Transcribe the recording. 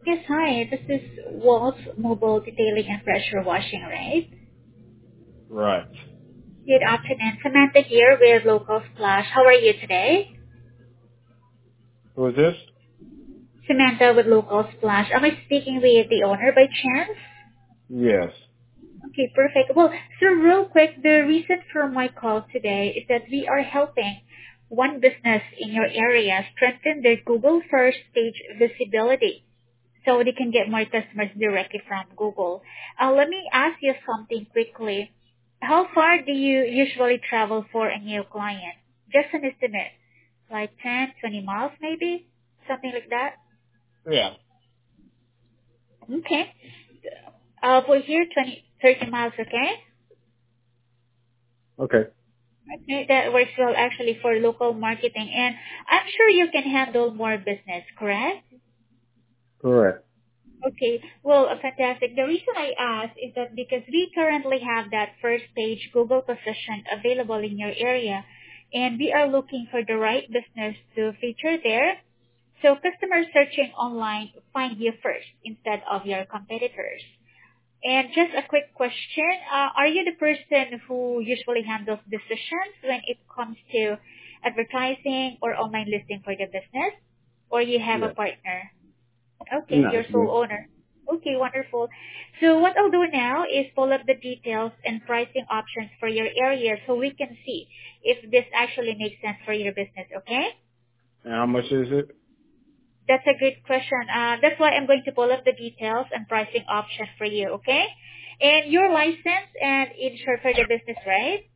Yes, hi. This is Waltz Mobile Detailing and Pressure Washing, right? Right. Good afternoon. Samantha here with Local Splash. How are you today? Who is this? Samantha with Local Splash. Am I speaking with the owner by chance? Yes. Okay, perfect. Well, so real quick, the reason for my call today is that we are helping one business in your area strengthen their Google first page visibility so they can get more customers directly from Google. Let me ask you something quickly. How far do you usually travel for a new client? Just an estimate, like 10, 20 miles maybe? Something like that? Yeah. Okay. For here, 20, 30 miles, okay? Okay. Okay, that works well actually for local marketing. And I'm sure you can handle more business, correct? Correct. Okay. Well, fantastic. The reason I ask is that because we currently have that first page Google position available in your area, and we are looking for the right business to feature there. So customers searching online find you first instead of your competitors. And just a quick question, are you the person who usually handles decisions when it comes to advertising or online listing for the business? Or you have a Yes. partner? Okay, No, you're it's sole me. owner. Okay, wonderful. So what I'll do now is pull up the details and pricing options for your area so we can see if this actually makes sense for your business, okay? And how much is it? That's a good question. That's why I'm going to pull up the details and pricing options for you, okay? And you're licensed and insured for the business, right?